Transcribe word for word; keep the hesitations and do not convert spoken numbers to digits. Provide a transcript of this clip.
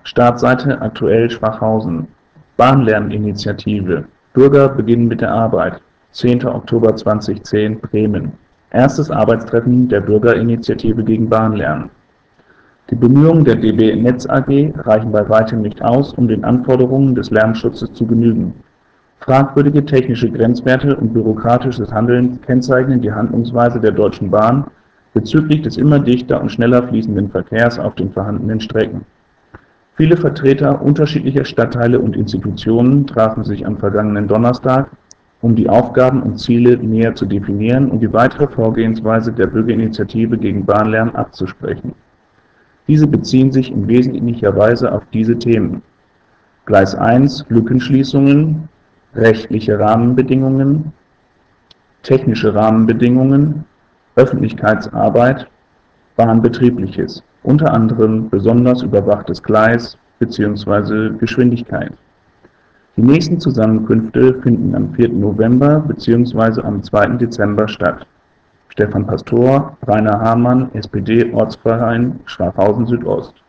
Startseite aktuell Schwachhausen. Bahnlerninitiative. Bürger beginnen mit der Arbeit. zehnter Oktober zweitausendzehn Bremen. Erstes Arbeitstreffen der Bürgerinitiative gegen Bahnlärm. Die Bemühungen der D B Netz A G reichen bei weitem nicht aus, um den Anforderungen des Lärmschutzes zu genügen. Fragwürdige technische Grenzwerte und bürokratisches Handeln kennzeichnen die Handlungsweise der Deutschen Bahn bezüglich des immer dichter und schneller fließenden Verkehrs auf den vorhandenen Strecken. Viele Vertreter unterschiedlicher Stadtteile und Institutionen trafen sich am vergangenen Donnerstag, um die Aufgaben und Ziele näher zu definieren und die weitere Vorgehensweise der Bürgerinitiative gegen Bahnlärm abzusprechen. Diese beziehen sich in wesentlicher Weise auf diese Themen: Gleis eins Lückenschließungen, rechtliche Rahmenbedingungen, technische Rahmenbedingungen, Öffentlichkeitsarbeit, Bahnbetriebliches, unter anderem besonders überwachtes Gleis bzw. Geschwindigkeit. Die nächsten Zusammenkünfte finden am vierten November bzw. am zweiten Dezember statt. Stefan Pastor, Rainer Hamann, S P D, Ortsverein Schwachhausen Südost.